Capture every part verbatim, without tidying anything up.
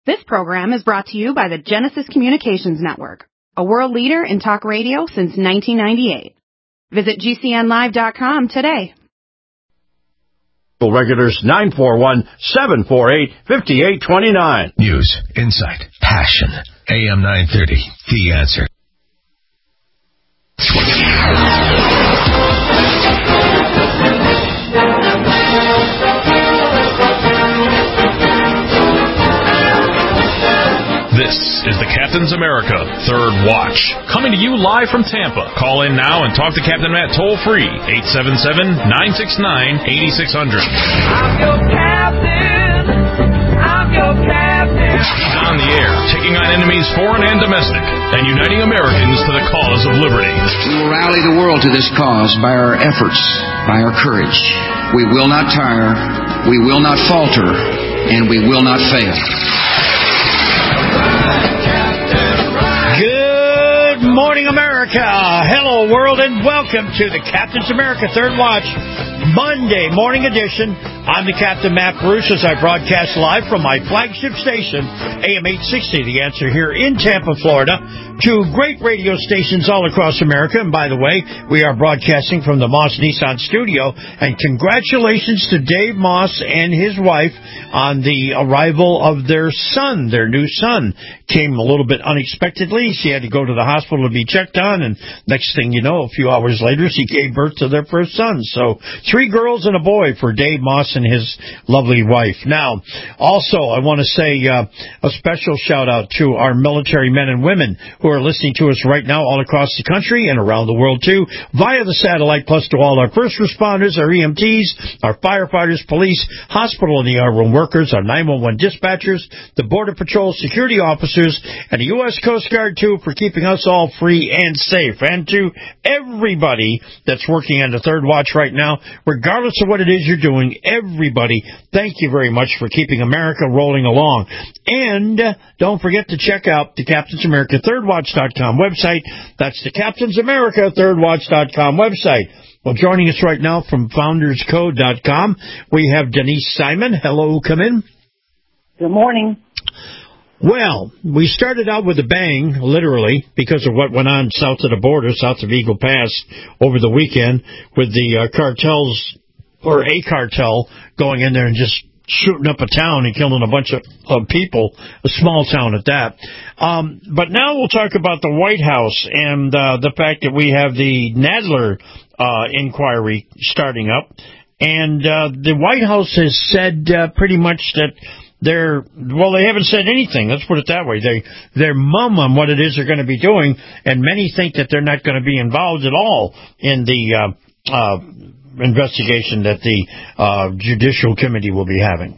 This program is brought to you by the Genesis Communications Network, a world leader in talk radio since nineteen ninety-eight. Visit G C N live dot com today. Regulars nine four one, seven four eight, five eight two nine. News, insight, passion. A M nine thirty, The Answer. This is the Captain's America Third Watch, coming to you live from Tampa. Call in now and talk to Captain Matt toll-free, eight seven seven, nine six nine, eight six zero zero. I'm your captain. I'm your captain. He's on the air, taking on enemies foreign and domestic, and uniting Americans to the cause of liberty. We will rally the world to this cause by our efforts, by our courage. We will not tire, we will not falter, and we will not fail. Good morning, America. Hello, world, and welcome to the Captain's America Third Watch Monday morning edition. I'm the Captain, Matt Bruce, as I broadcast live from my flagship station, A M eight sixty, The Answer, here in Tampa, Florida, to great radio stations all across America. And by the way, we are broadcasting from the Moss Nissan studio. And congratulations to Dave Moss and his wife on the arrival of their son, their new son. Came a little bit unexpectedly. She had to go to the hospital to be checked on. And next thing you know, a few hours later, she gave birth to their first son. So three girls and a boy for Dave Moss and his lovely wife. Now, also, I want to say uh, a special shout-out to our military men and women who are listening to us right now all across the country and around the world, too, via the satellite, plus to all our first responders, our E M Ts, our firefighters, police, hospital and E R room workers, our nine one one dispatchers, the Border Patrol security officers, and the U S Coast Guard, too, for keeping us all free and safe. And to everybody that's working on the Third Watch right now, regardless of what it is you're doing, everybody, thank you very much for keeping America rolling along. And uh, don't forget to check out the Captain's America Third Watch dot com website. That's the Captain's America Third Watch dot com website. Well, joining us right now from Founders Code dot com, we have Denise Simon. Hello, come in. Good morning. Well, we started out with a bang, literally, because of what went on south of the border, south of Eagle Pass, over the weekend, with the uh, cartels, or a cartel, going in there and just shooting up a town and killing a bunch of, of people, a small town at that. Um, but now we'll talk about the White House and uh, the fact that we have the Nadler uh, inquiry starting up. And uh, the White House has said uh, pretty much that they're, well, they haven't said anything. Let's put it that way. They, they're mum on what it is they're going to be doing, and many think that they're not going to be involved at all in the uh, uh, investigation that the uh, Judicial Committee will be having.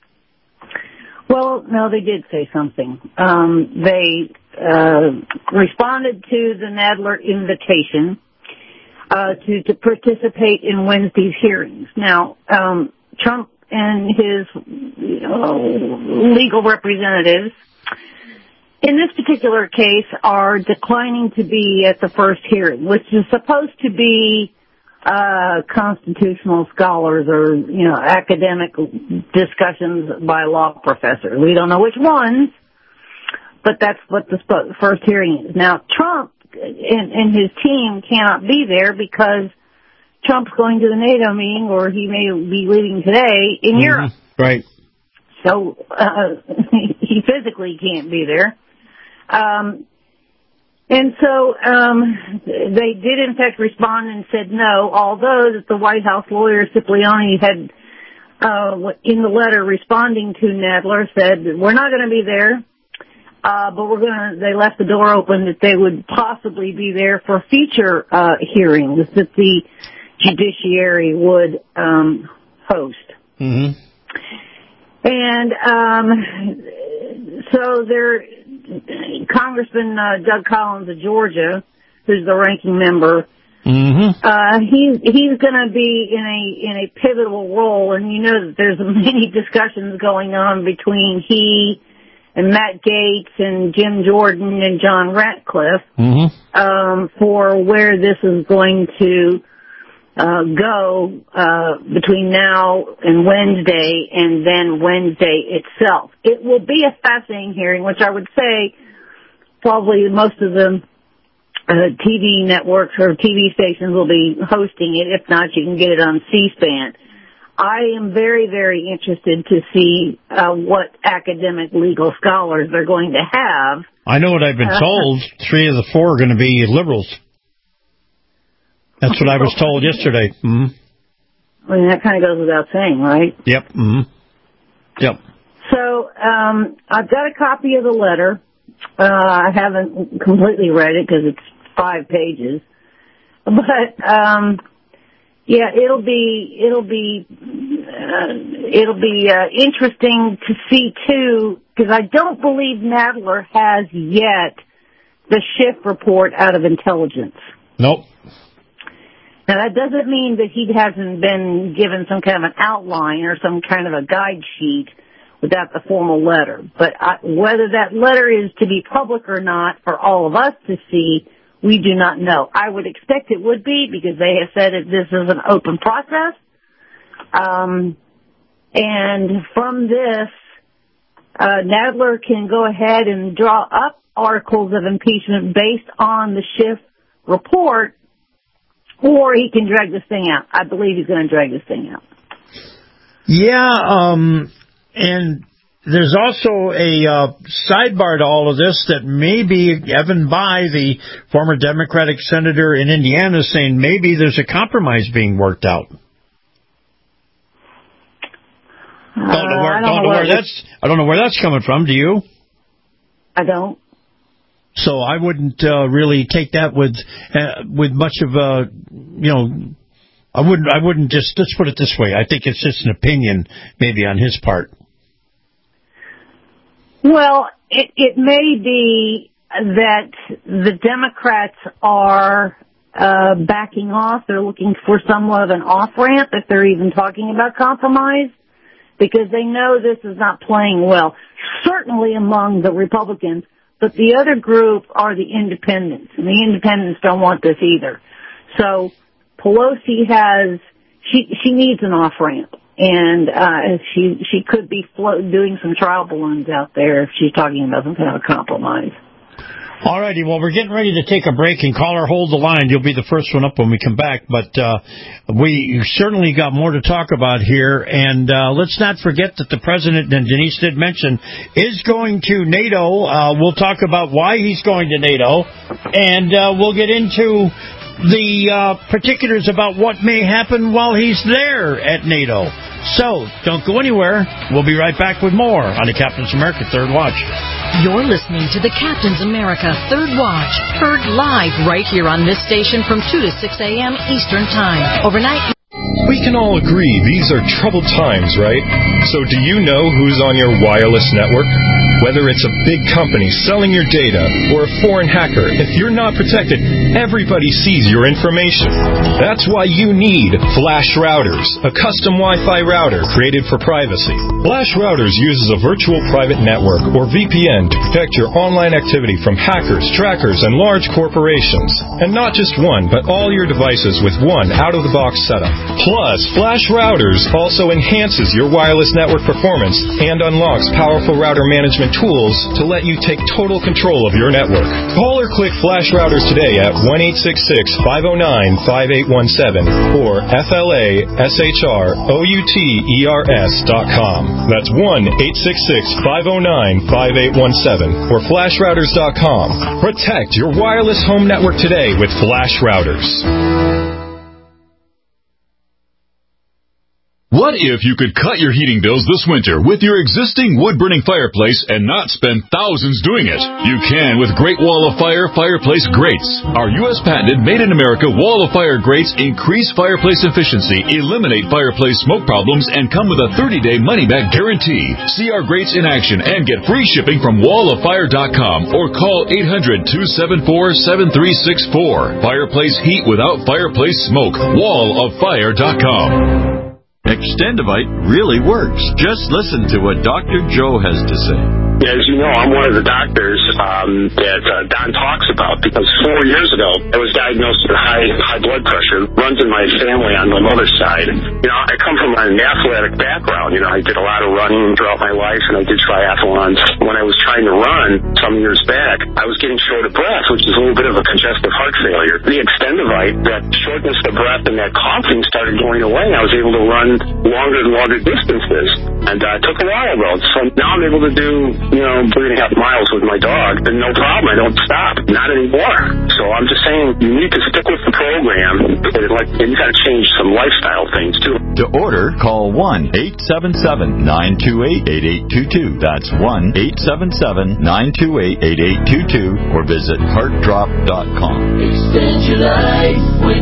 Well, no, they did say something. Um, they uh, responded to the Nadler invitation uh, to, to participate in Wednesday's hearings. Now, um, Trump and his you know, legal representatives in this particular case are declining to be at the first hearing, which is supposed to be uh constitutional scholars or, you know, academic discussions by law professors. We don't know which ones, but that's what the first hearing is. Now, Trump and, and his team cannot be there because Trump's going to the NATO meeting, or he may be leaving today, in mm-hmm. Europe. Right. So uh, he physically can't be there. Um And so um, they did, in fact, respond and said no, although that the White House lawyer, Cipollone, had, uh, in the letter responding to Nadler, said, we're not going to be there, uh, but we're going to, they left the door open that they would possibly be there for future uh, hearings that the judiciary would um, host. Mm-hmm. And um, so they're... Congressman uh, Doug Collins of Georgia, who's the ranking member, mm-hmm. uh, he's he's going to be in a in a pivotal role, and you know that there's many discussions going on between he and Matt Gaetz and Jim Jordan and John Ratcliffe mm-hmm. um, for where this is going to uh, go uh, between now and Wednesday, and then Wednesday itself. It will be a fascinating hearing, which I would say probably most of the uh, T V networks or T V stations will be hosting it. If not, you can get it on C-SPAN. I am very, very interested to see uh, what academic legal scholars they're going to have. I know what I've been uh, told. Three of the four are going to be liberals. That's what I was told yesterday. Mm-hmm. I mean, that kind of goes without saying, right? Yep. Mm-hmm. Yep. So um, I've got a copy of the letter. Uh, I haven't completely read it because it's five pages. But, um, yeah, it'll be, it'll be, uh, it'll be uh, interesting to see, too, because I don't believe Nadler has yet the Schiff report out of intelligence. Nope. Now, that doesn't mean that he hasn't been given some kind of an outline or some kind of a guide sheet without the formal letter. But I, whether that letter is to be public or not for all of us to see, we do not know. I would expect it would be because they have said that this is an open process. Um, and from this, uh, Nadler can go ahead and draw up articles of impeachment based on the Schiff report, or he can drag this thing out. I believe he's going to drag this thing out. Yeah, um, and there's also a uh, sidebar to all of this that maybe Evan Bayh, the former Democratic senator in Indiana, is saying maybe there's a compromise being worked out. Uh, don't know where, I don't, don't know know where where that's. I don't know where that's coming from. Do you? I don't. So I wouldn't uh, really take that with uh, with much of a, you know, I wouldn't I wouldn't just, let's put it this way. I think it's just an opinion maybe on his part. Well, it, it may be that the Democrats are uh, backing off. They're looking for somewhat of an off-ramp if they're even talking about compromise, because they know this is not playing well, certainly among the Republicans. But the other group are the independents, and the independents don't want this either. So Pelosi has, she she needs an off-ramp, and uh, she she could be float, doing some trial balloons out there if she's talking about some kind of a compromise. All righty, well, we're getting ready to take a break, and caller, hold the line. You'll be the first one up when we come back, but uh, we certainly got more to talk about here, and uh, let's not forget that the president, and Denise did mention, is going to NATO. Uh, we'll talk about why he's going to NATO, and uh, we'll get into the uh, particulars about what may happen while he's there at NATO. So, don't go anywhere. We'll be right back with more on the Captain's America Third Watch. You're listening to the Captain's America Third Watch, heard live right here on this station from two to six a.m. Eastern Time. Overnight. We can all agree these are troubled times, right? So do you know who's on your wireless network? Whether it's a big company selling your data or a foreign hacker, if you're not protected, everybody sees your information. That's why you need Flash Routers, a custom Wi-Fi router created for privacy. Flash Routers uses a virtual private network, or V P N, to protect your online activity from hackers, trackers, and large corporations. And not just one, but all your devices with one out-of-the-box setup. Plus, Flash Routers also enhances your wireless network performance and unlocks powerful router management tools to let you take total control of your network. Call or click Flash Routers today at one eight six six, five oh nine, five eight one seven or F L A S H R O U T E R S dot com. That's one eight six six, five oh nine, five eight one seven or Flash Routers dot com. Protect your wireless home network today with Flash Routers. What if you could cut your heating bills this winter with your existing wood-burning fireplace and not spend thousands doing it? You can with Great Wall of Fire fireplace grates. Our U S patented made-in-America Wall of Fire grates increase fireplace efficiency, eliminate fireplace smoke problems, and come with a thirty-day money-back guarantee. See our grates in action and get free shipping from wall of fire dot com or call eight hundred, two seven four, seven three six four. Fireplace heat without fireplace smoke. wall of fire dot com. Extendivite really works. Just listen to what Doctor Joe has to say. As you know, I'm one of the doctors um, that uh, Don talks about because four years ago I was diagnosed with high high blood pressure. Runs in my family on my mother's side. You know, I come from an athletic background. You know, I did a lot of running throughout my life, and I did triathlons. When I was trying to run some years back, I was getting short of breath, which is a little bit of a congestive heart failure. The Extendivite, that shortness of breath and that coughing started going away. I was able to run longer and longer distances, and uh, it took a while though. So now I'm able to do, you know, three and a half miles with my dog, and no problem. I don't stop. Not anymore. So I'm just saying, you need to stick with the program, and, like, and you got to change some lifestyle things too. To order, call one eight seven seven, nine two eight, eight eight two two. That's one eight seven seven, nine two eight, eight eight two two, or visit heart drop dot com. Extend your life with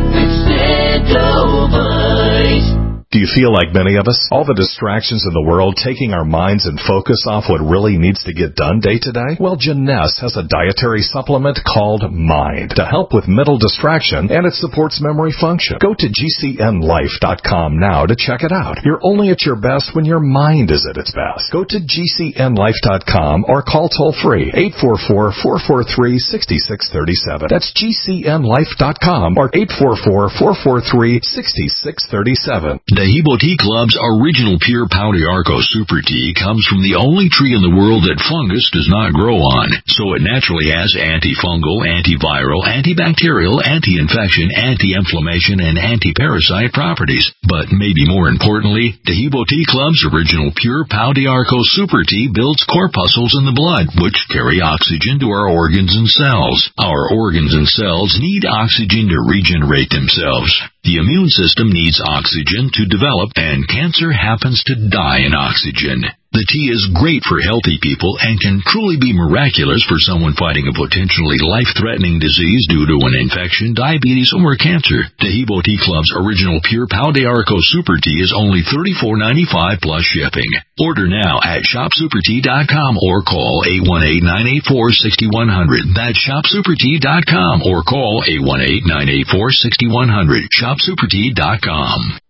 Extendivite. Do you feel like many of us? All the distractions in the world taking our minds and focus off what really needs to get done day to day? Well, Jeunesse has a dietary supplement called Mind to help with mental distraction, and it supports memory function. Go to G C N life dot com now to check it out. You're only at your best when your mind is at its best. Go to G C N life dot com or call toll-free eight four four, four four three, six six three seven. That's G C N life dot com or eight four four, four four three, six six three seven. Tahibo Tea Club's original pure Pau d'Arco Super Tea comes from the only tree in the world that fungus does not grow on, so it naturally has antifungal, antiviral, antibacterial, anti-infection, anti-inflammation, and anti-parasite properties. But maybe more importantly, Tahibo Tea Club's original pure Pau d'Arco Super Tea builds corpuscles in the blood, which carry oxygen to our organs and cells. Our organs and cells need oxygen to regenerate themselves. The immune system needs oxygen to develop, and cancer happens to die in oxygen. The tea is great for healthy people and can truly be miraculous for someone fighting a potentially life-threatening disease due to an infection, diabetes, or cancer. Tahibo Tea Club's original pure Pau d'Arco Super Tea is only thirty-four ninety-five plus shipping. Order now at shop super tea dot com or call eight one eight, nine eight four, six one zero zero. That's shop super tea dot com or call eight one eight, nine eight four, six one zero zero. shop super tea dot com.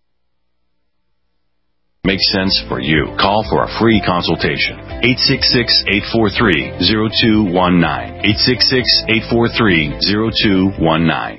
Makes sense for you. Call for a free consultation. eight six six, eight four three, zero two one nine. eight six six, eight four three, zero two one nine.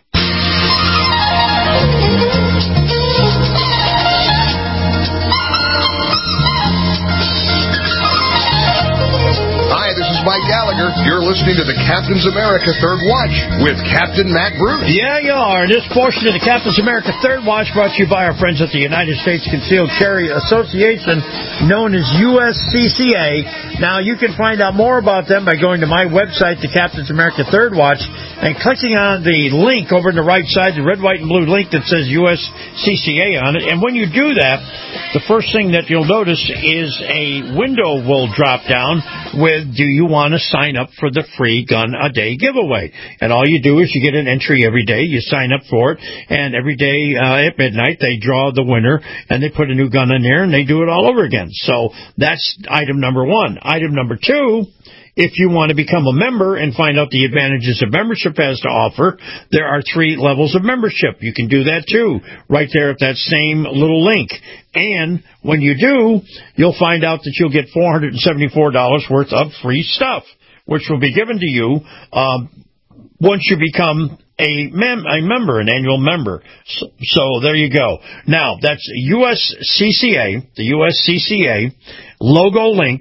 Hi, this is Mike Gallagher. You're listening to the Captain's America Third Watch with Captain Matt Bruce. Yeah, you are. This portion of the Captain's America Third Watch brought to you by our friends at the United States Concealed Carry Association, known as U S C C A. Now, you can find out more about them by going to my website, the Captain's America Third Watch, and clicking on the link over on the right side, the red, white, and blue link that says U S C C A on it. And when you do that, the first thing that you'll notice is a window will drop down with, do you want to sign up for the free gun a day giveaway? And all you do is you get an entry every day, you sign up for it, and every day uh, at midnight they draw the winner, and they put a new gun in there, and they do it all over again. So that's item number one. Item number two, if you want to become a member and find out the advantages that membership has to offer, there are three levels of membership. You can do that too, right there at that same little link. And when you do, you'll find out that you'll get four hundred seventy-four dollars worth of free stuff, which will be given to you um, once you become a, mem- a member, an annual member. So, so there you go. Now, that's U S C C A, the U S C C A logo link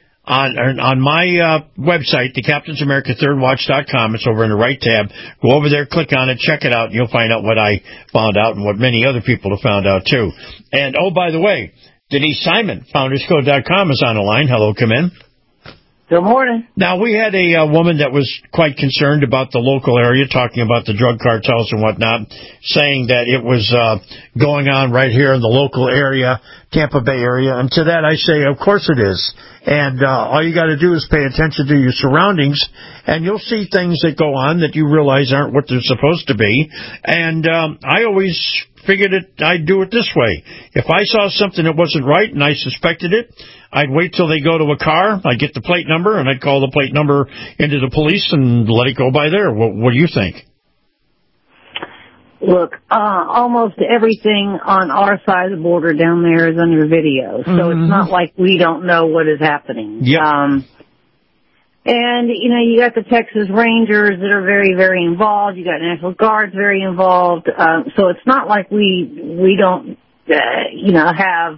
on on my uh, website, the Captain's America Third Watch dot com. It's over in the right tab. Go over there, click on it, check it out, and you'll find out what I found out and what many other people have found out, too. And, oh, by the way, Denise Simon, founders code dot com, is on the line. Hello, come in. Good morning. Now, we had a uh, woman that was quite concerned about the local area, talking about the drug cartels and whatnot, saying that it was uh, going on right here in the local area, Tampa Bay area. And to that I say, of course it is. And uh, all you got to do is pay attention to your surroundings, and you'll see things that go on that you realize aren't what they're supposed to be. And um, I always figured it, I'd do it this way. If I saw something that wasn't right and I suspected it, I'd wait till they go to a car, I'd get the plate number, and I'd call the plate number into the police and let it go by there. What, what do you think? look, uh, almost everything on our side of the border down there is under video, so mm-hmm. it's not like we don't know what is happening. Yep. Um, and, you know, you got the Texas Rangers that are very, very involved. You got National Guards very involved. Uh, so it's not like we, we don't, uh, you know, have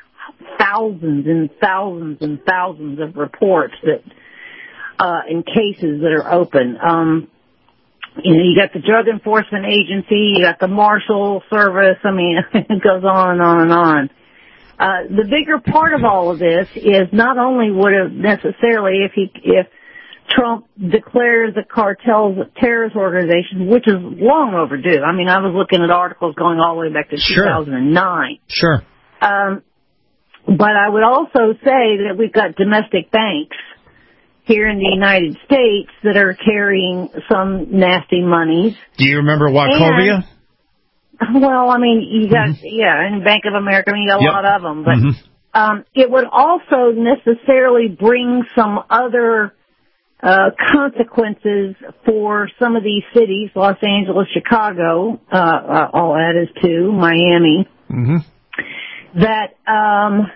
thousands and thousands and thousands of reports that, uh, in cases that are open. Um, you know, you got the Drug Enforcement Agency, you got the Marshal Service. I mean, it goes on and on and on. Uh, the bigger part of all of this is not only would it necessarily, if he, if Trump declares the cartels a terrorist organization, which is long overdue. I mean, I was looking at articles going all the way back to sure. two thousand nine. Sure. Um, but I would also say that we've got domestic banks here in the United States that are carrying some nasty monies. Do you remember Wachovia? And, well, I mean, you got, mm-hmm. yeah, and Bank of America, I mean, you got a yep. lot of them, but mm-hmm. um, it would also necessarily bring some other uh, consequences for some of these cities, Los Angeles, Chicago, uh, I'll add as two, Miami, mm-hmm. that, um,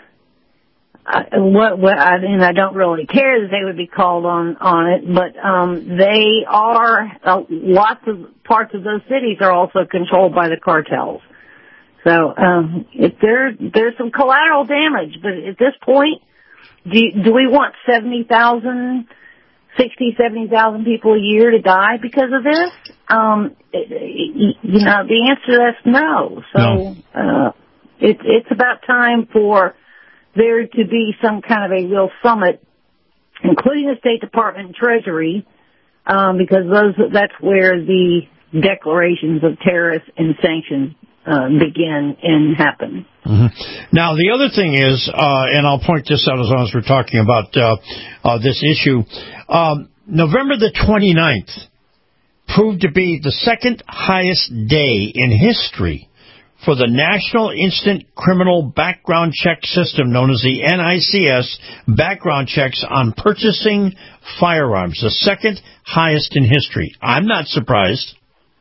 I, what, what, I mean, I don't really care that they would be called on, on it, but, um, they are, uh, lots of parts of those cities are also controlled by the cartels. So, um, if there, there's some collateral damage, but at this point, do, do we want seventy thousand, sixty, seventy thousand people a year to die because of this? Um, it, you know, the answer to that's no. So, no. uh, it, it's about time for there to be some kind of a real summit, including the State Department and Treasury, um, because those that's where the declarations of tariffs and sanctions uh, begin and happen. Mm-hmm. Now, the other thing is, uh, and I'll point this out as long as we're talking about uh, uh, this issue, um, November the twenty-ninth proved to be the second highest day in history for the National Instant Criminal Background Check System, known as the N I C S, background checks on purchasing firearms, the second highest in history. I'm not surprised.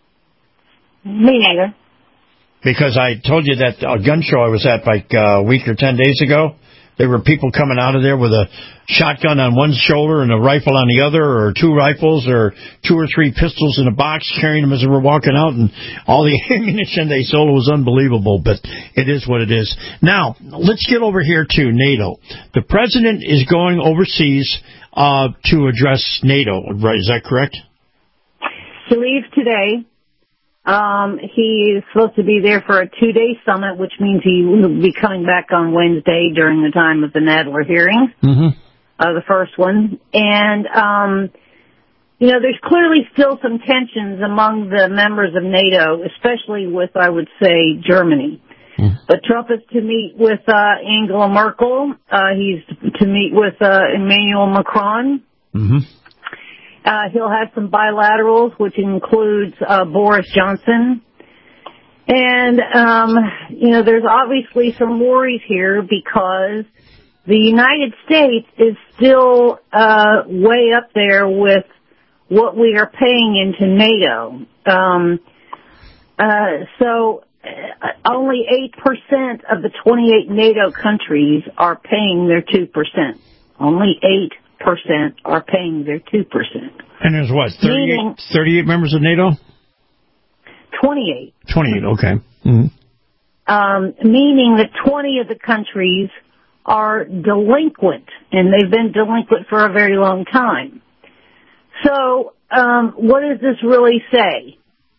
Me neither. Because I told you that uh, gun show I was at like uh, a week or ten days ago, there were people coming out of there with a shotgun on one shoulder and a rifle on the other, or two rifles, or two or three pistols in a box, carrying them as they were walking out, and all the ammunition they sold was unbelievable, but it is what it is. Now, let's get over here to NATO. The president is going overseas uh, to address NATO, right? Is that correct? He leaves today. Um, he is supposed to be there for a two-day summit, which means he will be coming back on Wednesday during the time of the Nadler hearings, mm-hmm. uh, the first one. And, um, you know, there's clearly still some tensions among the members of NATO, especially with, I would say, Germany. Mm-hmm. But Trump is to meet with uh, Angela Merkel. Uh, he's to meet with uh, Emmanuel Macron. Mm-hmm. Uh, he'll have some bilaterals, which includes uh, Boris Johnson. And, um, you know, there's obviously some worries here because the United States is still uh, way up there with what we are paying into NATO. Um, uh, so uh, only eight percent of the twenty-eight NATO countries are paying their two percent. Only eight percent are paying their two percent. And there's what, thirty-eight, Meaning, thirty-eight members of NATO? twenty-eight. twenty-eight, okay. Mm-hmm. Um, meaning that twenty of the countries are delinquent, and they've been delinquent for a very long time. So, um, what does this really say?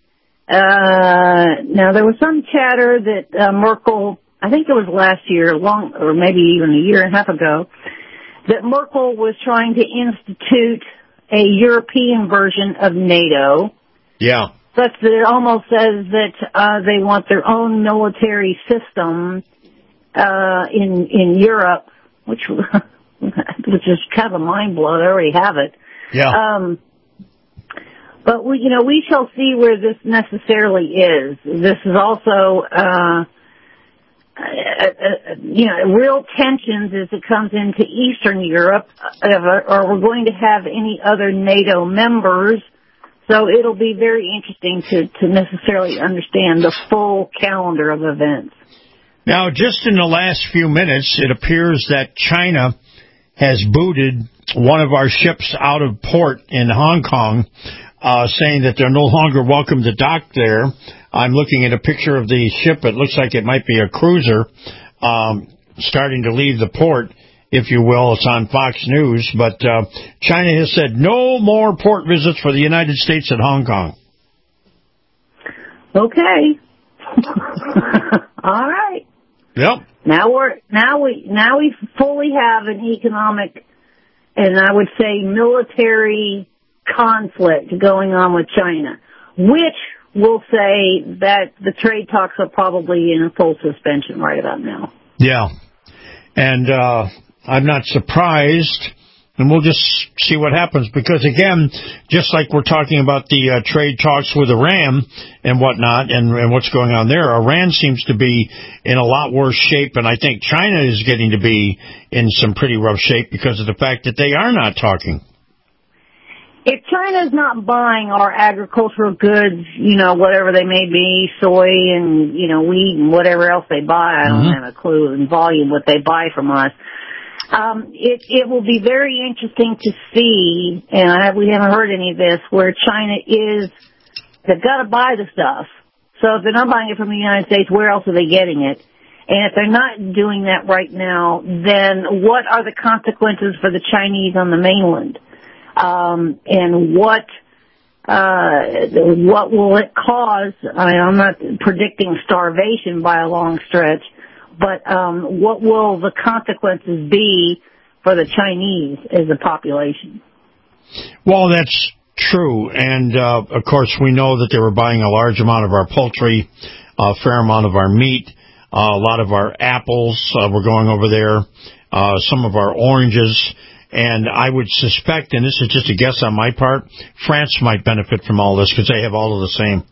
Uh, now, there was some chatter that uh, Merkel, I think it was last year, long, or maybe even a year and a half ago, that Merkel was trying to institute a European version of NATO. Yeah. Such that it almost says that uh, they want their own military system uh, in in Europe, which which is kind of a mind blow. They already have it. Yeah. Um, but we, you know, we shall see where this necessarily is. This is also. Uh, Uh, uh, you know, real tensions as it comes into Eastern Europe. Uh, are we going to have any other NATO members, So it'll be very interesting to, to necessarily understand the full calendar of events. Now, just in the last few minutes, it appears that China has booted one of our ships out of port in Hong Kong, uh, saying that they're no longer welcome to dock there. I'm looking at a picture of the ship. It looks like it might be a cruiser, um, starting to leave the port, if you will. It's on Fox News. But uh, China has said no more port visits for the United States at Hong Kong. Okay. All right. Yep. Now we're now we now we fully have an economic and I would say military conflict going on with China, which will say that the trade talks are probably in a full suspension right about now. Yeah. And uh, I'm not surprised. And we'll just see what happens. Because, again, just like we're talking about the uh, trade talks with Iran and whatnot and, and what's going on there, Iran seems to be in a lot worse shape. And I think China is getting to be in some pretty rough shape because of the fact that they are not talking. If China's not buying our agricultural goods, you know, whatever they may be, soy and, you know, wheat and whatever else they buy, I don't mm-hmm. have a clue in volume what they buy from us. Um, it, it will be very interesting to see, and I, we haven't heard any of this, where China is, they've got to buy the stuff. So if they're not buying it from the United States, where else are they getting it? And if they're not doing that right now, then what are the consequences for the Chinese on the mainland? Um, and what, uh, what will it cause? I mean, I'm not predicting starvation by a long stretch, but, um, what will the consequences be for the Chinese as a population? Well, that's true. And, uh, of course, we know that they were buying a large amount of our poultry, a fair amount of our meat, uh, a lot of our apples, uh, were going over there, uh, some of our oranges. And I would suspect, and this is just a guess on my part, France might benefit from all this because they have all of the same.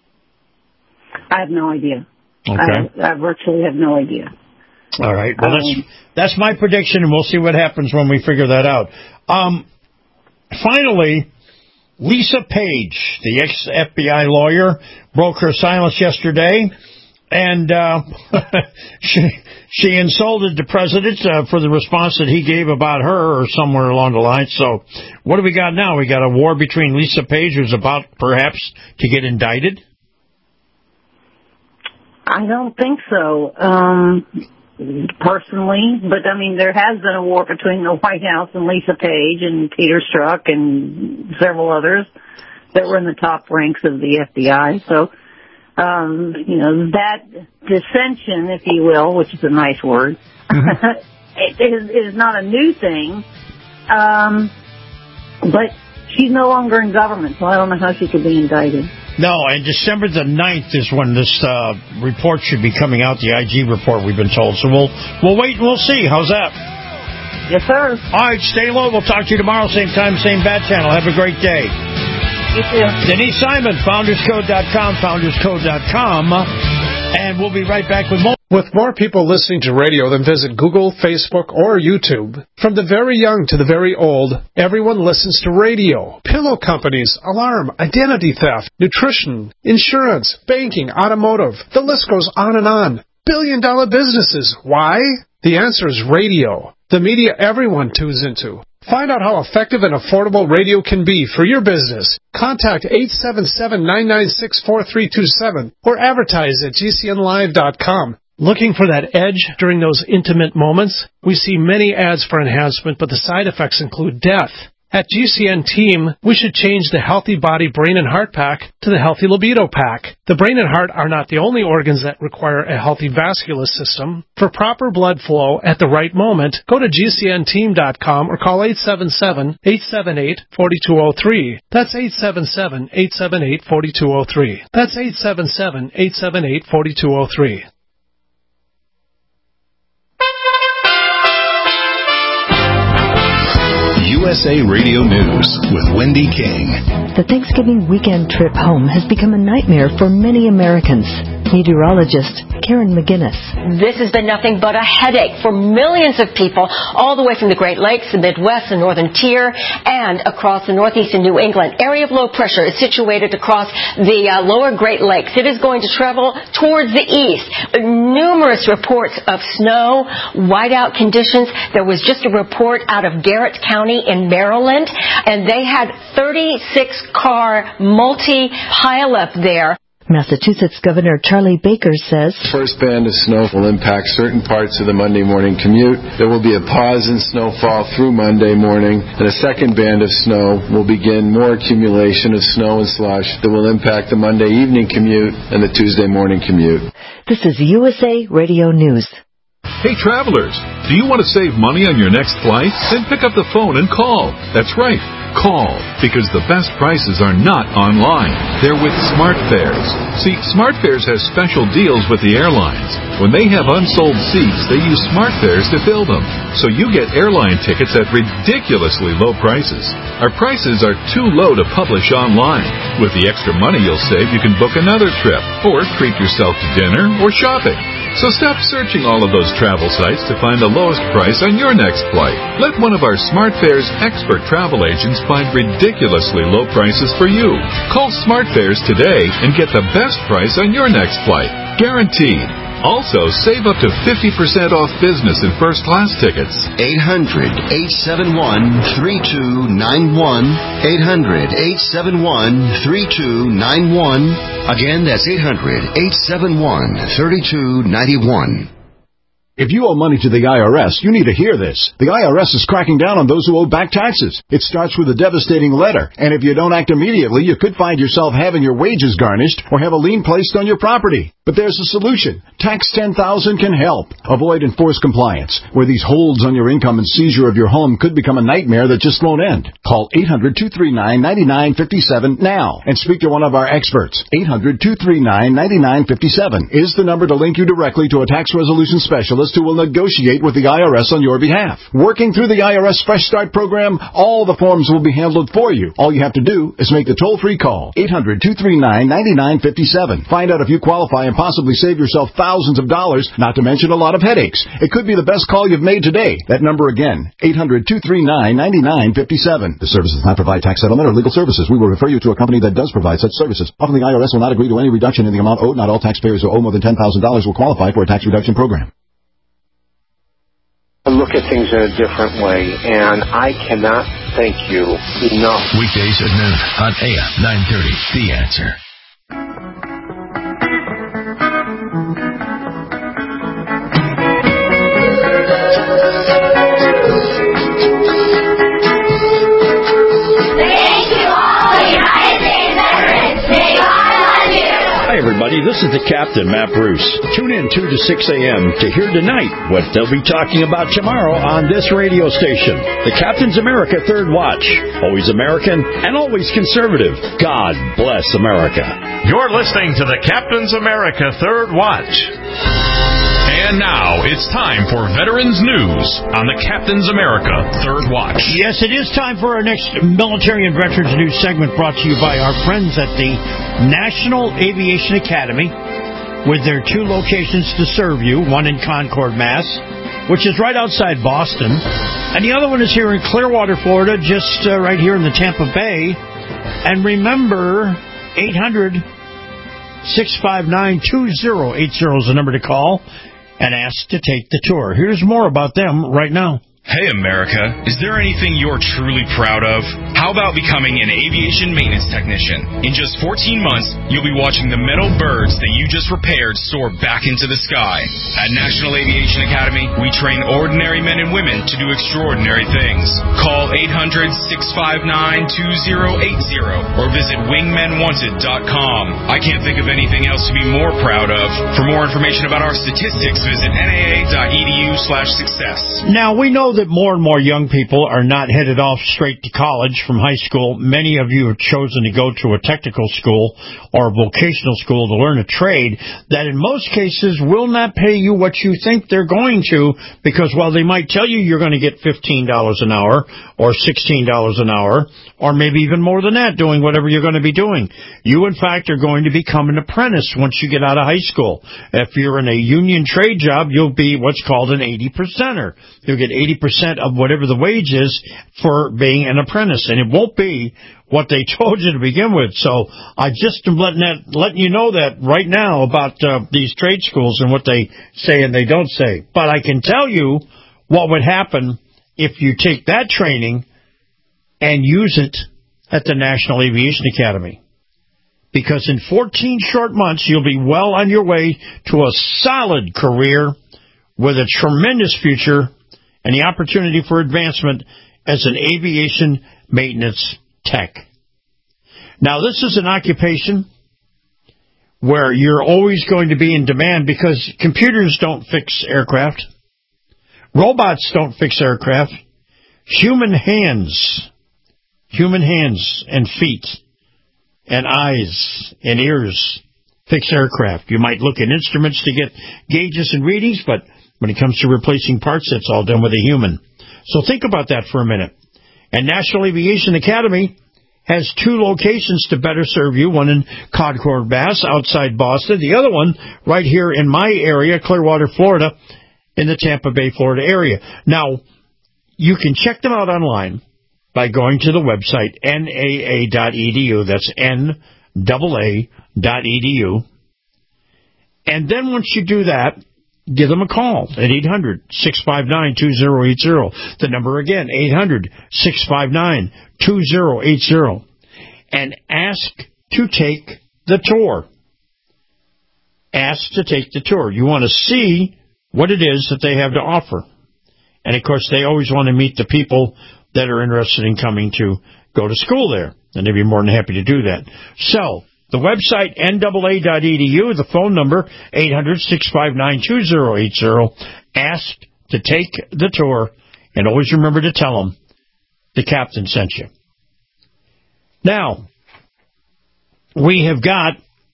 I have no idea. Okay. I, I virtually have no idea. All right. Well, um, that's that's my prediction, and we'll see what happens when we figure that out. Um, finally, Lisa Page, the ex-F B I lawyer, broke her silence yesterday. And uh, she she insulted the president uh, for the response that he gave about her or somewhere along the line. So what do we got now? We got a war between Lisa Page, who's about perhaps to get indicted? I don't think so, um, personally. But, I mean, there has been a war between the White House and Lisa Page and Peter Strzok and several others that were in the top ranks of the F B I. So... Um, you know, that dissension, if you will, which is a nice word, mm-hmm. it is, is not a new thing. Um, but she's no longer in government, so I don't know how she could be indicted. No, and December the ninth is when this uh, report should be coming out, the I G report, we've been told. So we'll we'll wait and we'll see. How's that? Yes, sir. All right, stay low. We'll talk to you tomorrow, same time, same bat channel. Have a great day. You too. Denise Simon, founders code dot com, founders code dot com. And we'll be right back with more. With more people listening to radio than visit Google, Facebook, or YouTube, from the very young to the very old, everyone listens to radio. Pillow companies, alarm, identity theft, nutrition, insurance, banking, automotive. The list goes on and on. Billion dollar businesses. Why? The answer is radio. The media everyone tunes into. Find out how effective and affordable radio can be for your business. Contact eight seven seven, nine nine six, four three two seven or advertise at G C N live dot com. Looking for that edge during those intimate moments? We see many ads for enhancement, but the side effects include death. At G C N Team, we should change the Healthy Body, Brain, and Heart Pack to the Healthy Libido Pack. The brain and heart are not the only organs that require a healthy vascular system. For proper blood flow at the right moment, go to G C N team dot com or call eight seven seven, eight seven eight, four two zero three. That's eight seven seven, eight seven eight, four two zero three. That's eight seven seven, eight seven eight, four two zero three. U S A Radio News with Wendy King. The Thanksgiving weekend trip home has become a nightmare for many Americans. Meteorologist Karen McGinnis. This has been nothing but a headache for millions of people all the way from the Great Lakes, the Midwest, the Northern Tier, and across the Northeast and New England. Area of low pressure is situated across the uh, lower Great Lakes. It is going to travel towards the east. Numerous reports of snow, whiteout conditions. There was just a report out of Garrett County in Maryland, and they had thirty-six car multi-pileup there. Massachusetts Governor Charlie Baker says, First band of snow will impact certain parts of the Monday morning commute. There will be a pause in snowfall through Monday morning, and a second band of snow will begin more accumulation of snow and slush that will impact the Monday evening commute and the Tuesday morning commute. This is U S A Radio News. Hey travelers, do you want to save money on your next flight? Then pick up the phone and call. That's right. Call, because the best prices are not online. They're with SmartFares. See, SmartFares has special deals with the airlines. When they have unsold seats, they use SmartFares to fill them. So you get airline tickets at ridiculously low prices. Our prices are too low to publish online. With the extra money you'll save, you can book another trip, or treat yourself to dinner or shopping. So stop searching all of those travel sites to find the lowest price on your next flight. Let one of our SmartFares expert travel agents find ridiculously low prices for you. Call SmartFares today and get the best price on your next flight. Guaranteed. Also, save up to fifty percent off business and first class tickets. eight hundred, eight seven one, three two nine one. eight hundred, eight seven one, three two nine one. Again, that's eight hundred, eight seven one, three two nine one. If you owe money to the I R S, you need to hear this. The I R S is cracking down on those who owe back taxes. It starts with a devastating letter, and if you don't act immediately, you could find yourself having your wages garnished or have a lien placed on your property. But there's a solution. Tax ten thousand can help. Avoid enforced compliance, where these holds on your income and seizure of your home could become a nightmare that just won't end. Call eight hundred, two three nine, nine nine five seven now and speak to one of our experts. eight hundred, two three nine, nine nine five seven is the number to link you directly to a tax resolution specialist who will negotiate with the I R S on your behalf. Working through the I R S Fresh Start program, all the forms will be handled for you. All you have to do is make the toll-free call. eight hundred, two three nine, nine nine five seven. Find out if you qualify and possibly save yourself thousands of dollars, not to mention a lot of headaches. It could be the best call you've made today. That number again, eight hundred, two three nine, nine nine five seven. The service does not provide tax settlement or legal services. We will refer you to a company that does provide such services. Often the I R S will not agree to any reduction in the amount owed. Not all taxpayers who owe more than ten thousand dollars will qualify for a tax reduction program. Look at things in a different way, and I cannot thank you enough. Weekdays at noon on A M nine thirty, The Answer. Hi, everybody. This is the Captain, Matt Bruce. Tune in two to six a.m. to hear tonight what they'll be talking about tomorrow on this radio station. The Captain's America Third Watch. Always American and always conservative. God bless America. You're listening to the Captain's America Third Watch. And now it's time for Veterans News on the Captain's America Third Watch. Yes, it is time for our next Military and Veterans News segment, brought to you by our friends at the National Aviation Academy, with their two locations to serve you, one in Concord, Mass., which is right outside Boston, and the other one is here in Clearwater, Florida, just uh, right here in the Tampa Bay. And remember, eight hundred, six five nine, two zero eight zero is the number to call and ask to take the tour. Here's more about them right now. Hey, America, is there anything you're truly proud of? How about becoming an aviation maintenance technician? In just fourteen months, you'll be watching the metal birds that you just repaired soar back into the sky. At National Aviation Academy, we train ordinary men and women to do extraordinary things. Call eight hundred, six five nine, two zero eight zero or visit wingmen wanted dot com. I can't think of anything else to be more proud of. For more information about our statistics, visit N A A dot E D U slash success. Now, we know that more and more young people are not headed off straight to college from high school, many of you have chosen to go to a technical school or a vocational school to learn a trade that in most cases will not pay you what you think they're going to, because while they might tell you you're going to get fifteen dollars an hour or sixteen dollars an hour or maybe even more than that doing whatever you're going to be doing, you in fact are going to become an apprentice once you get out of high school. If you're in a union trade job, you'll be what's called an eighty percenter. You'll get eighty percent of whatever the wage is for being an apprentice, and it won't be what they told you to begin with. So I just am letting that, letting you know that right now about uh, these trade schools and what they say and they don't say. But I can tell you what would happen if you take that training and use it at the National Aviation Academy. Because in fourteen short months, you'll be well on your way to a solid career with a tremendous future and the opportunity for advancement as an aviation maintenance tech. Now, this is an occupation where you're always going to be in demand because computers don't fix aircraft. Robots don't fix aircraft. Human hands, human hands and feet and eyes and ears fix aircraft. You might look at instruments to get gauges and readings, but when it comes to replacing parts, it's all done with a human. So think about that for a minute. And National Aviation Academy has two locations to better serve you, one in Concord, Mass, outside Boston, the other one right here in my area, Clearwater, Florida, in the Tampa Bay, Florida area. Now, you can check them out online by going to the website N A A dot E D U. That's N A A dot E D U. And then once you do that, give them a call at eight hundred, six five nine, two zero eight zero. The number again, eight hundred, six five nine, two zero eight zero. And ask to take the tour. Ask to take the tour. You want to see what it is that they have to offer. And, of course, they always want to meet the people that are interested in coming to go to school there. And they'd be more than happy to do that. So, the website, N A A dot E D U, the phone number, eight hundred, six five nine, two zero eight zero. Ask to take the tour, and always remember to tell them the captain sent you. Now, we have got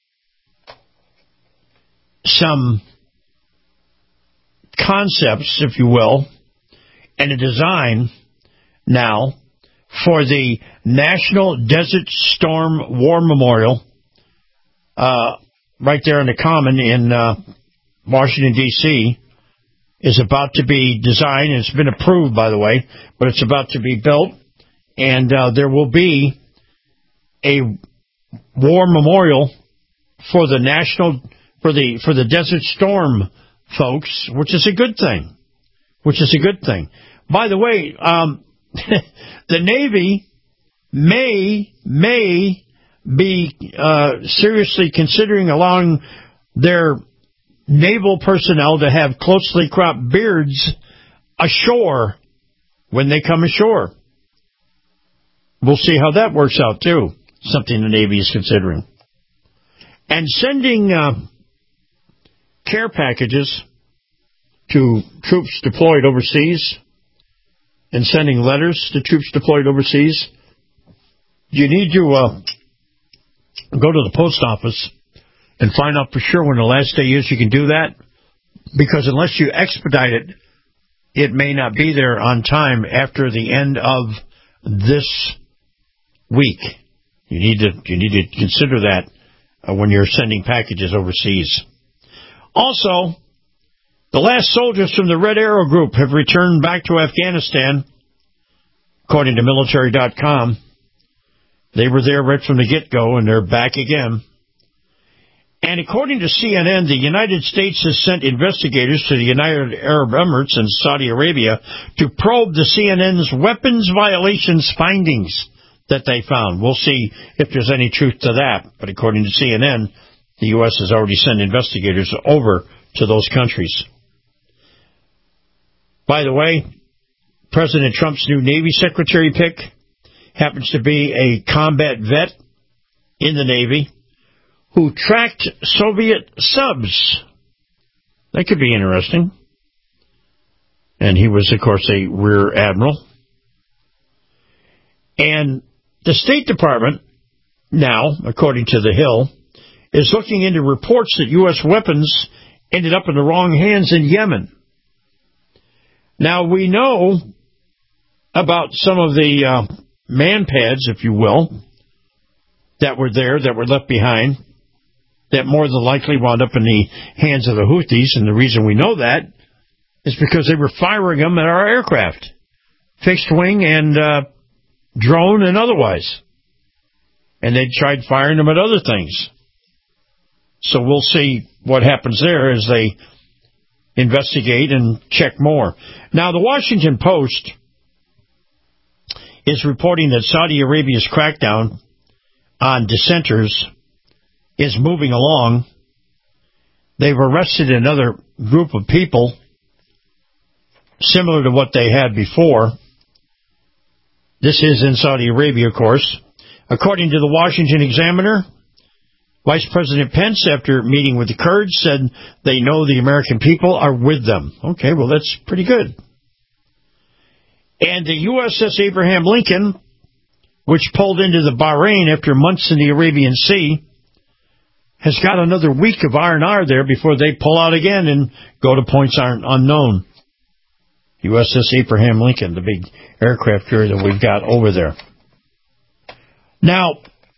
some concepts, if you will, and a design now for the National Desert Storm War Memorial uh, right there in the Common in uh, Washington, D C is about to be designed. It's been approved, by the way, but it's about to be built, and uh, there will be a war memorial for the national for the for the Desert Storm folks, which is a good thing. Which is a good thing. By the way, um, the Navy may may be uh, seriously considering allowing their naval personnel to have closely cropped beards ashore when they come ashore. We'll see how that works out, too. Something the Navy is considering. And sending uh, care packages to troops deployed overseas and sending letters to troops deployed overseas, you need to uh, go to the post office and find out for sure when the last day is you can do that, because unless you expedite it, it may not be there on time after the end of this week. You need to you need to consider that uh, when you're sending packages overseas. Also, the last soldiers from the Red Arrow Group have returned back to Afghanistan, according to military dot com. They were there right from the get-go, and they're back again. And according to C N N, the United States has sent investigators to the United Arab Emirates and Saudi Arabia to probe the C N N's weapons violations findings that they found. We'll see if there's any truth to that. But according to C N N, the U S has already sent investigators over to those countries. By the way, President Trump's new Navy Secretary pick happens to be a combat vet in the Navy who tracked Soviet subs. That could be interesting. And he was, of course, a rear admiral. And the State Department now, according to The Hill, is looking into reports that U S weapons ended up in the wrong hands in Yemen. Now, we know about some of the uh, man pads, if you will, that were there, that were left behind, that more than likely wound up in the hands of the Houthis. And the reason we know that is because they were firing them at our aircraft, fixed wing and uh, drone and otherwise. And they tried firing them at other things. So we'll see what happens there as they investigate and check more. Now, the Washington Post is reporting that Saudi Arabia's crackdown on dissenters is moving along. They've arrested another group of people similar to what they had before. This is in Saudi Arabia, of course. According to the Washington Examiner, Vice President Pence, after meeting with the Kurds, said they know the American people are with them. Okay, well, that's pretty good. And the U S S Abraham Lincoln, which pulled into the Bahrain after months in the Arabian Sea, has got another week of R and R there before they pull out again and go to points aren't unknown. U S S Abraham Lincoln, the big aircraft carrier that we've got over there. Now,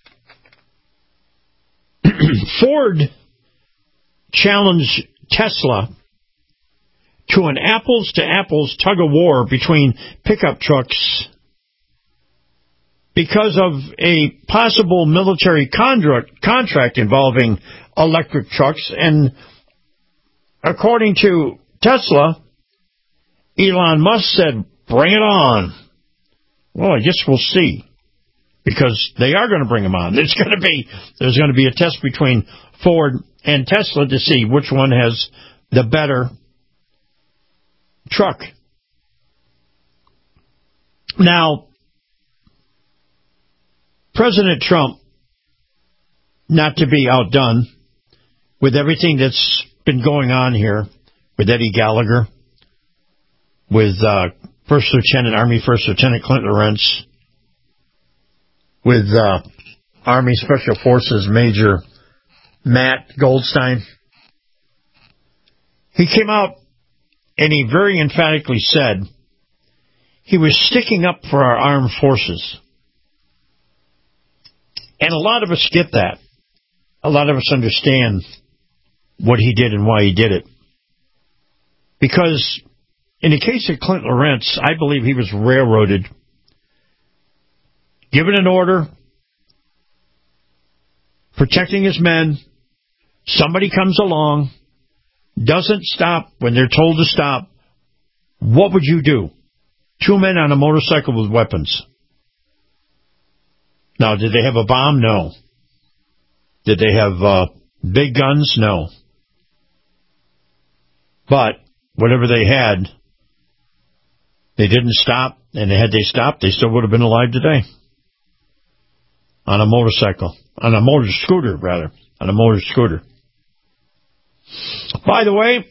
Ford challenged Tesla to an apples-to-apples tug-of-war between pickup trucks because of a possible military contract, contract involving electric trucks. And according to Tesla, Elon Musk said, bring it on. Well, I guess we'll see, because they are going to bring them on. There's going to be there's going to be a test between Ford and Tesla to see which one has the better truck. Now, President Trump, not to be outdone with everything that's been going on here with Eddie Gallagher, with uh, First Lieutenant, Army First Lieutenant Clint Lawrence, with uh, Army Special Forces Major Matt Goldstein. He came out and he very emphatically said he was sticking up for our armed forces. And a lot of us get that. A lot of us understand what he did and why he did it. Because in the case of Clint Lawrence, I believe he was railroaded, given an order, protecting his men. Somebody comes along, doesn't stop when they're told to stop. What would you do? Two men on a motorcycle with weapons. Now, did they have a bomb? No. Did they have uh, big guns? No. But whatever they had, they didn't stop, and had they stopped, they still would have been alive today. On a motorcycle. On a motor scooter, rather. On a motor scooter. By the way,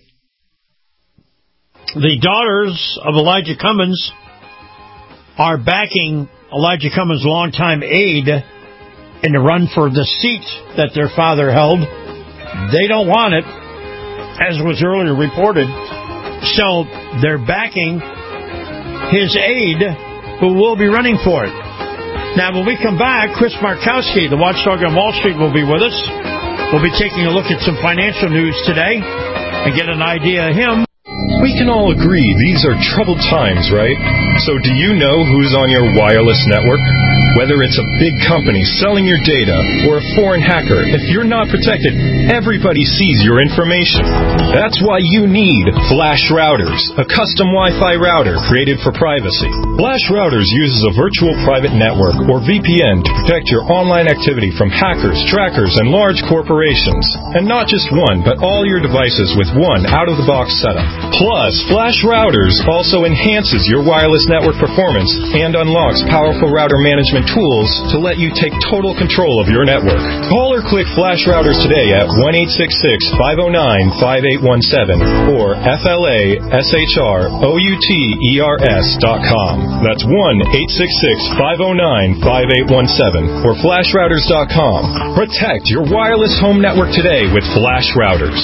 the daughters of Elijah Cummings are backing Elijah Cummings' longtime aide in the run for the seat that their father held. They don't want it, as was earlier reported. So they're backing his aide, who will be running for it. Now, when we come back, Chris Markowski, the watchdog on Wall Street, will be with us. We'll be taking a look at some financial news today and get an idea of him. We can all agree these are troubled times, right? So do you know who's on your wireless network? Whether it's a big company selling your data or a foreign hacker, if you're not protected, everybody sees your information. That's why you need Flash Routers, a custom Wi-Fi router created for privacy. Flash Routers uses a virtual private network, or V P N, to protect your online activity from hackers, trackers, and large corporations. And not just one, but all your devices with one out-of-the-box setup. Plus, Plus, Flash Routers also enhances your wireless network performance and unlocks powerful router management tools to let you take total control of your network. Call or click Flash Routers today at one eight six six, five oh nine, five eight one seven or F L A S H R O U T E R S dot com. That's one eight six six, five oh nine, five eight one seven or flash routers dot com. Protect your wireless home network today with Flash Routers.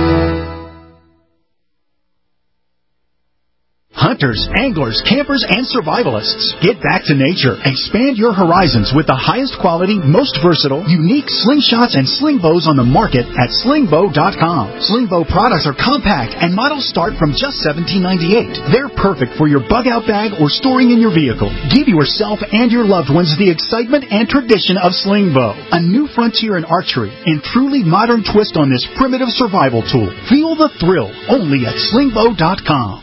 Hunters, anglers, campers, and survivalists. Get back to nature. Expand your horizons with the highest quality, most versatile, unique slingshots and sling bows on the market at sling bow dot com. Sling bow products are compact and models start from just seventeen ninety-eight. They're perfect for your bug-out bag or storing in your vehicle. Give yourself and your loved ones the excitement and tradition of sling bow. A new frontier in archery and truly modern twist on this primitive survival tool. Feel the thrill only at sling bow dot com.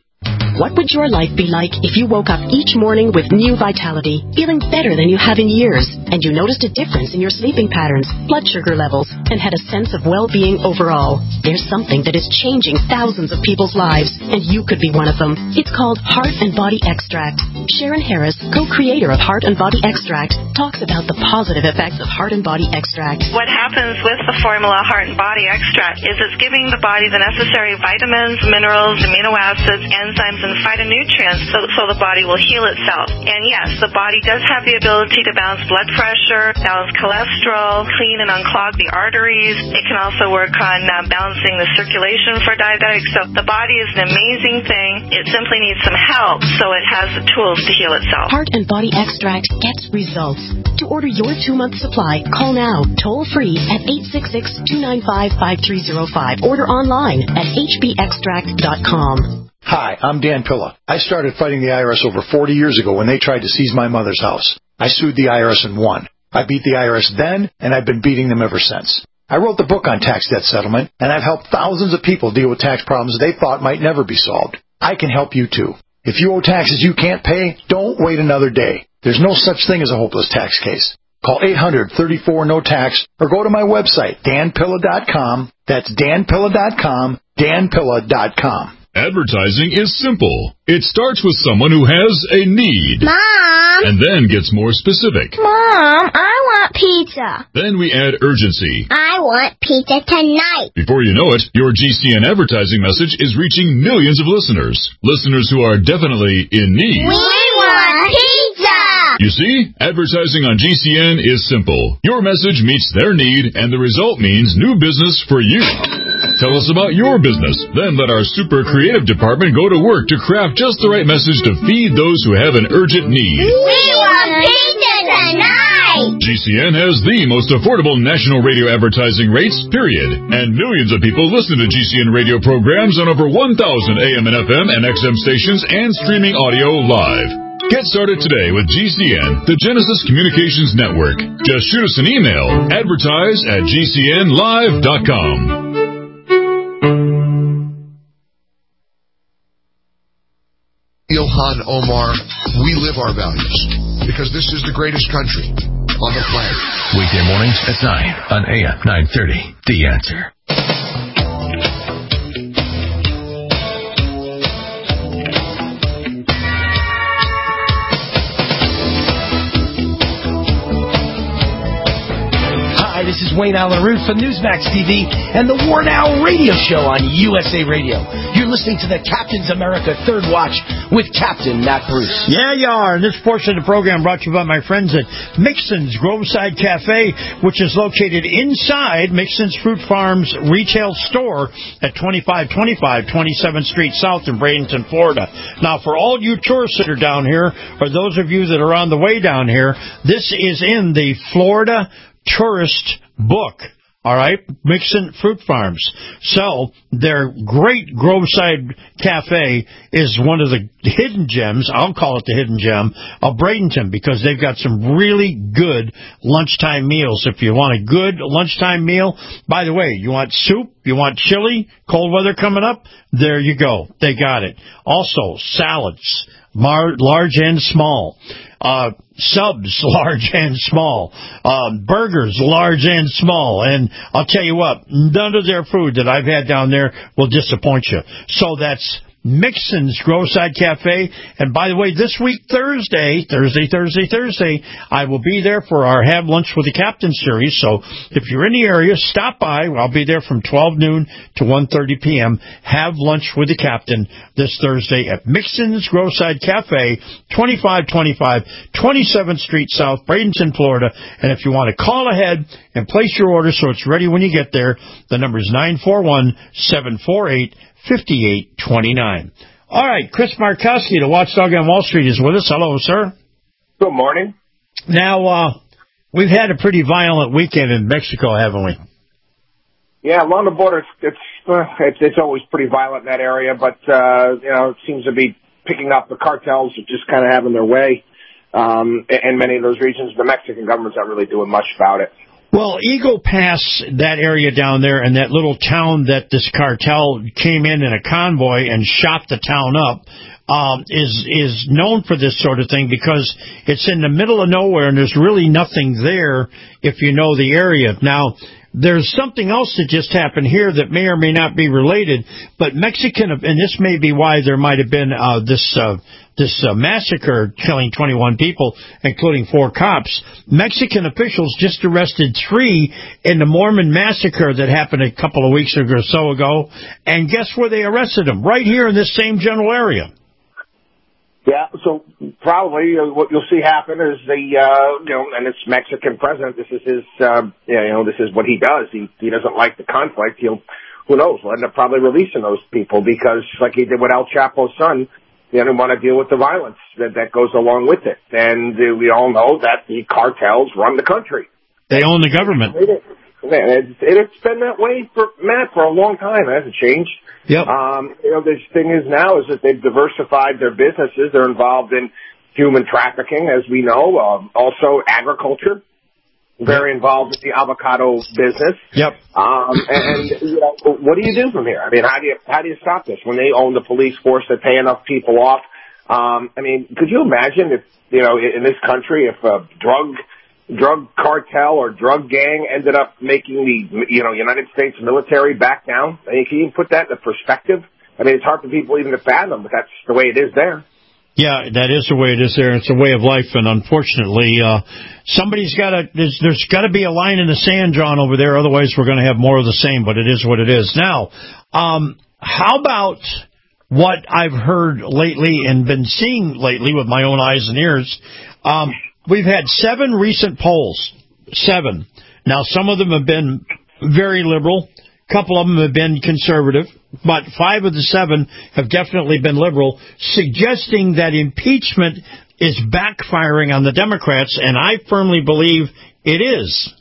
What would your life be like if you woke up each morning with new vitality, feeling better than you have in years, and you noticed a difference in your sleeping patterns, blood sugar levels, and had a sense of well-being overall? There's something that is changing thousands of people's lives, and you could be one of them. It's called Heart and Body Extract. Sharon Harris, co-creator of Heart and Body Extract, talks about the positive effects of Heart and Body Extract. What happens with the formula Heart and Body Extract is it's giving the body the necessary vitamins, minerals, amino acids, enzymes, and phytonutrients so, so the body will heal itself. And yes, the body does have the ability to balance blood pressure, balance cholesterol, clean and unclog the arteries. It can also work on uh, balancing the circulation for diabetics. So the body is an amazing thing. It simply needs some help so it has the tools to heal itself. Heart and Body Extract gets results. To order your two-month supply, call now, toll-free at eight six six, two nine five, five three zero five. Order online at h b extract dot com. Hi, I'm Dan Pilla. I started fighting the I R S over forty years ago when they tried to seize my mother's house. I sued the I R S and won. I beat the I R S then, and I've been beating them ever since. I wrote the book on tax debt settlement, and I've helped thousands of people deal with tax problems they thought might never be solved. I can help you too. If you owe taxes you can't pay, don't wait another day. There's no such thing as a hopeless tax case. Call eight hundred, thirty-four, no tax or go to my website, dan pilla dot com. That's dan pilla dot com, dan pilla dot com. Advertising is simple. It starts with someone who has a need. Mom! And then gets more specific. Mom, I want pizza. Then we add urgency. I want pizza tonight. Before you know it, your G C N advertising message is reaching millions of listeners. Listeners who are definitely in need. We want pizza! You see, advertising on G C N is simple. Your message meets their need, and the result means new business for you. Tell us about your business. Then let our super creative department go to work to craft just the right message to feed those who have an urgent need. We want pizza tonight! G C N has the most affordable national radio advertising rates, period. And millions of people listen to G C N radio programs on over one thousand A M and F M and X M stations and streaming audio live. Get started today with G C N, the Genesis Communications Network. Just shoot us an email, advertise at g c n live dot com. Ilhan Omar, we live our values because this is the greatest country on the planet. Weekday mornings at nine on A M nine thirty. The Answer. Hi, this is Wayne Allen Root from Newsmax T V and the War Now radio show on U S A Radio. You're listening to the Captain's America Third Watch with Captain Matt Bruce. Yeah, you are. And this portion of the program brought to you by my friends at Mixon's Groveside Cafe, which is located inside Mixon's Fruit Farms retail store at twenty-five twenty-five twenty-seventh Street South in Bradenton, Florida. Now, for all you tourists that are down here, or those of you that are on the way down here, this is in the Florida Tourist book. All right, Mixon Fruit Farms. So their great Groveside Cafe is one of the hidden gems, I'll call it the hidden gem, of Bradenton, because they've got some really good lunchtime meals. If you want a good lunchtime meal, by the way, you want soup, you want chili, cold weather coming up, there you go. They got it. Also, salads. mar- large and small. Uh, subs, large and small. Uh, burgers, large and small. And I'll tell you what, none of their food that I've had down there will disappoint you. So that's Mixon's Growside Cafe. And by the way, this week, Thursday, Thursday, Thursday, Thursday, I will be there for our Have Lunch with the Captain series. So if you're in the area, stop by. I'll be there from twelve noon to one thirty p.m. Have Lunch with the Captain this Thursday at Mixon's Growside Cafe, twenty-five twenty-five twenty-seventh Street South, Bradenton, Florida. And if you want to call ahead and place your order so it's ready when you get there, the number is nine four one, seven four eight, fifty-eight twenty-nine. All right, Chris Markowski, the Watchdog on Wall Street, is with us. Hello, sir. Good morning. Now, uh, we've had a pretty violent weekend in Mexico, haven't we? Yeah, along the border, it's uh, it's, it's always pretty violent in that area, but uh, you know, it seems to be picking up. The cartels are just kind of having their way um, in many of those regions. The Mexican government's not really doing much about it. Well, Eagle Pass, that area down there, and that little town that this cartel came in in a convoy and shot the town up, um, is is known for this sort of thing because it's in the middle of nowhere and there's really nothing there if you know the area. Now, there's something else that just happened here that may or may not be related, but Mexican, and this may be why there might have been uh, this uh, this uh, massacre killing twenty-one people, including four cops. Mexican officials just arrested three in the Mormon massacre that happened a couple of weeks or so ago, and guess where they arrested them? Right here in this same general area. Yeah, so probably uh, what you'll see happen is the, uh, you know, and it's Mexican president. This is his, uh, you know, this is what he does. He he doesn't like the conflict. He'll, who knows, we'll end up probably releasing those people because, like he did with El Chapo's son, he didn't want to deal with the violence that, that goes along with it. And uh, we all know that the cartels run the country. They own the government. It's, it's been that way for Matt for a long time. It hasn't changed. Yep. Um, you know, the thing is now is that they've diversified their businesses. They're involved in human trafficking, as we know, um, also agriculture. Very involved in the avocado business. Yep. Um, and, you know, what do you do from here? I mean, how do you how do you stop this when they own the police force that pay enough people off? Um, I mean, could you imagine if, you know, in this country, if a drug drug cartel or drug gang ended up making the, you know, United States military back down? I mean, can you put that into perspective? I mean, it's hard for people even to fathom, but that's the way it is there. Yeah, that is the way it is there. It's a way of life, and unfortunately, uh, somebody's got to, there's, there's got to be a line in the sand drawn over there, otherwise we're going to have more of the same, but it is what it is. Now, um, how about what I've heard lately and been seeing lately with my own eyes and ears? Um, we've had seven recent polls. Seven. Now, some of them have been very liberal. A couple of them have been conservative, but five of the seven have definitely been liberal, suggesting that impeachment is backfiring on the Democrats, and I firmly believe it is.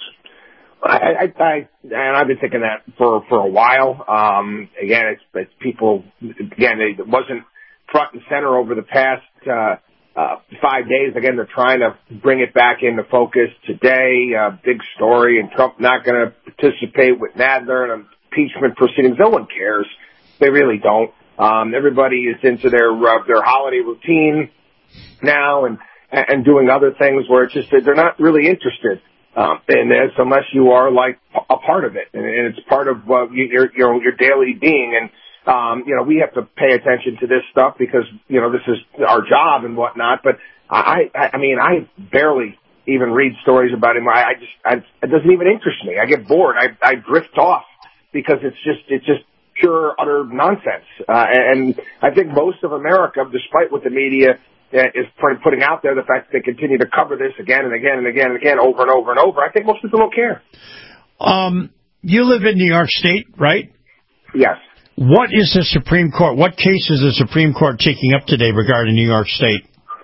I, I, I and I've been thinking that for for a while. Um, again, it's, it's people. Again, it wasn't front and center over the past uh, uh, five days. Again, they're trying to bring it back into focus today. Uh, big story, and Trump not going to participate with Nadler and impeachment proceedings. No one cares. They really don't. Um, everybody is into their uh, their holiday routine now, and and doing other things where it's just that they're not really interested um, in this unless you are like a part of it, and, and it's part of uh, your your your daily being. And um, you know, we have to pay attention to this stuff because you know this is our job and whatnot. But I I, I mean I barely even read stories about him. I, I just I, it doesn't even interest me. I get bored. I I drift off because it's just it's just pure utter nonsense. Uh, and I think most of America, despite what the media is putting out there, the fact that they continue to cover this again and again and again and again over and over and over, I think most people don't care. Um, you live in New York State, right? Yes. What is the Supreme Court, what case is the Supreme Court taking up today regarding New York State?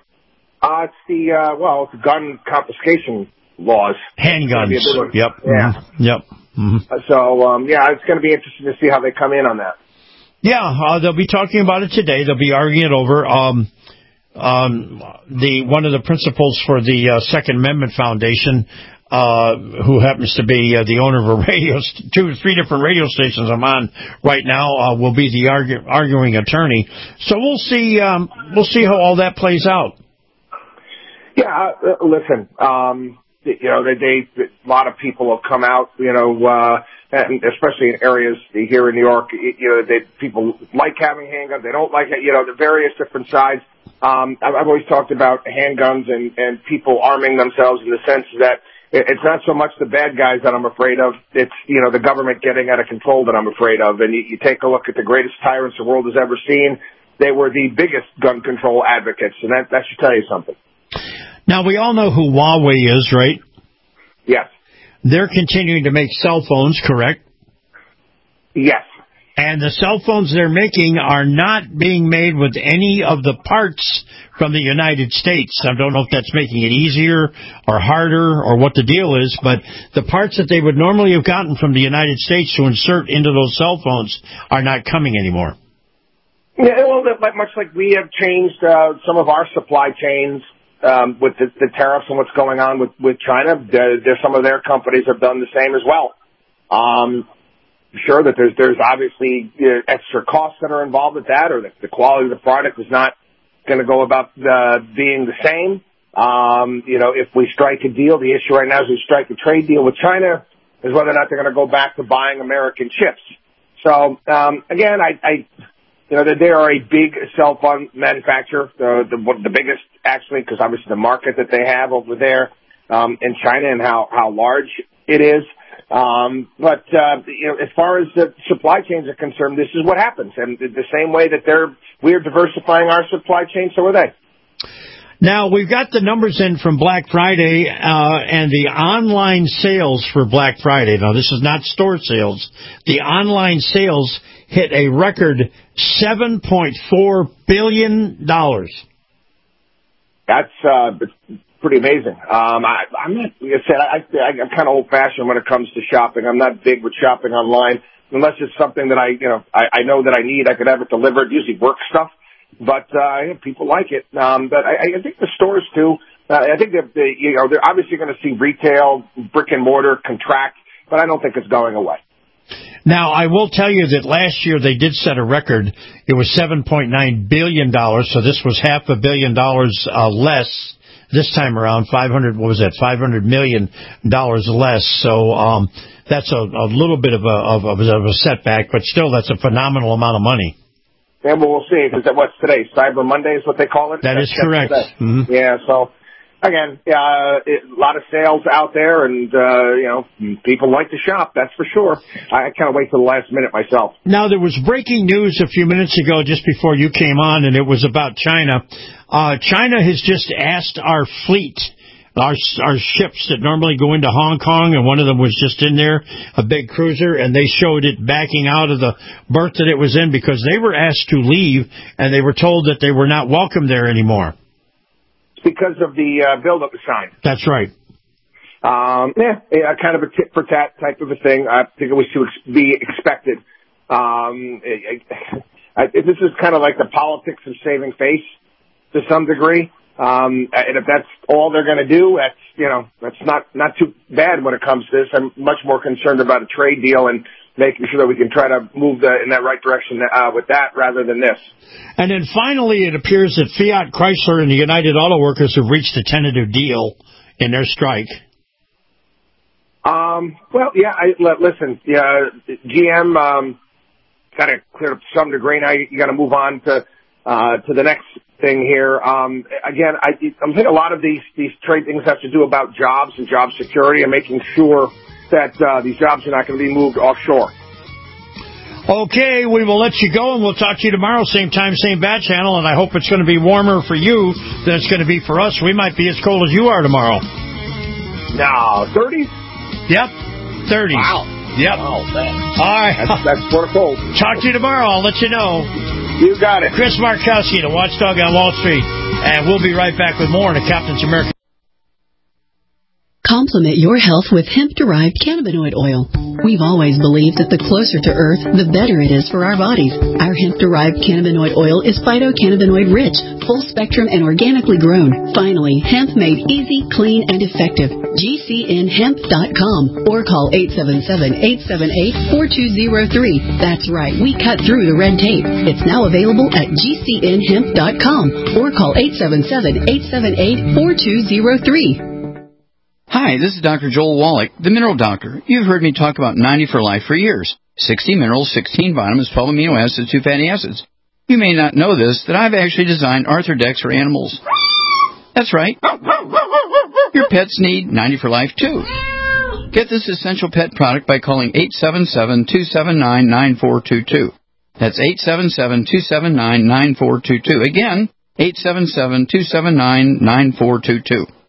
Uh, it's the, uh, well, it's gun confiscation laws. Handguns. Yep. Yeah. Mm-hmm. Yep. Mm-hmm. So, um, yeah, it's going to be interesting to see how they come in on that. Yeah, uh, they'll be talking about it today. They'll be arguing it over. Um, um, the one of the principals for the uh, Second Amendment Foundation uh, who happens to be uh, the owner of a radio, st- two or three different radio stations I'm on right now, uh, will be the argu- arguing attorney. So we'll see. Um, we'll see how all that plays out. Yeah, uh, listen. Um, you know, they, they, a lot of people have come out. You know, uh, and especially in areas here in New York. You know, they people like having handguns. They don't like it. You know, the various different sides. Um, I've always talked about handguns and, and people arming themselves in the sense that it's not so much the bad guys that I'm afraid of. It's, you know, the government getting out of control that I'm afraid of. And you, you take a look at the greatest tyrants the world has ever seen. They were the biggest gun control advocates, and that, that should tell you something. Now, we all know who Huawei is, right? Yes. They're continuing to make cell phones, correct? Yes. And the cell phones they're making are not being made with any of the parts from the United States. I don't know if that's making it easier or harder or what the deal is, but the parts that they would normally have gotten from the United States to insert into those cell phones are not coming anymore. Yeah, well, much like we have changed uh, some of our supply chains um, with the, the tariffs and what's going on with, with China, there, there, some of their companies have done the same as well. Um Sure that there's there's obviously uh, extra costs that are involved with that, or that the quality of the product is not going to go about uh, being the same. Um, you know, if we strike a deal, the issue right now is we strike a trade deal with China is whether or not they're going to go back to buying American chips. So um, again, I, I you know they are a big cell phone manufacturer, uh, the the biggest actually, because obviously the market that they have over there um, in China and how how large it is. Um, but, uh, you know, as far as the supply chains are concerned, this is what happens. And the same way that they're, we're diversifying our supply chain, so are they. Now, we've got the numbers in from Black Friday, uh, and the online sales for Black Friday. Now, this is not store sales. The online sales hit a record seven point four billion dollars. That's, uh, pretty amazing. Um, I, I'm not, like I said, I, I, I'm kind of old-fashioned when it comes to shopping. I'm not big with shopping online unless it's something that I, you know, I, I know that I need. I could have it delivered, usually work stuff, but uh, people like it. Um, but I, I think the stores too. Uh, I think that they, you know, they're obviously going to see retail, brick and mortar contract, but I don't think it's going away. Now, I will tell you that last year they did set a record. It was seven point nine billion dollars, so this was half a billion dollars uh, less. This time around, five hundred, what was that, five hundred million dollars less. So um, that's a, a little bit of a, of, a, of a setback, but still that's a phenomenal amount of money. Yeah, well, we'll see. Because what's today? Cyber Monday is what they call it? That that's, is correct. Mm-hmm. Yeah, so, again, uh, it, a lot of sales out there, and, uh, you know, people like to shop, that's for sure. I, I kind of wait till the last minute myself. Now, there was breaking news a few minutes ago just before you came on, and it was about China. Uh, China has just asked our fleet, our, our ships that normally go into Hong Kong, and one of them was just in there, a big cruiser, and they showed it backing out of the berth that it was in because they were asked to leave, and they were told that they were not welcome there anymore. It's because of the uh, build-up sign. That's right. Um, yeah, yeah, kind of a tit-for-tat type of a thing. I think it was to ex- be expected. Um, it, it, I, this is kind of like the politics of saving face. To some degree, um, and if that's all they're going to do, that's you know that's not not too bad when it comes to this. I'm much more concerned about a trade deal and making sure that we can try to move the, in that right direction uh, with that rather than this. And then finally, it appears that Fiat Chrysler and the United Auto Workers have reached a tentative deal in their strike. Um, well, yeah, I, listen, yeah, G M um, kind of cleared up to some degree. Now you, you got to move on to uh, to the next thing here. Um, again, I, I think a lot of these, these trade things have to do about jobs and job security and making sure that uh, these jobs are not going to be moved offshore. Okay, we will let you go, and we'll talk to you tomorrow, same time, same bat channel, and I hope it's going to be warmer for you than it's going to be for us. We might be as cold as you are tomorrow. No, thirties? Yep, thirties. Wow. Yep. Oh, man. All right. That's, that's sort of cold. Talk to you tomorrow. I'll let you know. You got it. Chris Markowski, the Watchdog on Wall Street. And we'll be right back with more on the Captain's America. Complement your health with hemp-derived cannabinoid oil. We've always believed that the closer to Earth, the better it is for our bodies. Our hemp-derived cannabinoid oil is phytocannabinoid-rich, full-spectrum, and organically grown. Finally, hemp made easy, clean, and effective. G C N hemp dot com or call eight seven seven, eight seven eight, four two zero three. That's right, we cut through the red tape. It's now available at G C N hemp dot com or call eight seven seven, eight seven eight, four two zero three. Hi, this is Doctor Joel Wallach, the Mineral Doctor. You've heard me talk about ninety for Life for years. sixty minerals, sixteen vitamins, twelve amino acids, two fatty acids. You may not know this, that I've actually designed Arthrodex for animals. That's right. Your pets need ninety for Life, too. Get this essential pet product by calling eight seven seven, two seven nine, nine four two two. That's eight seven seven, two seven nine, nine four two two. Again, eight seven seven, two seven nine, nine four two two.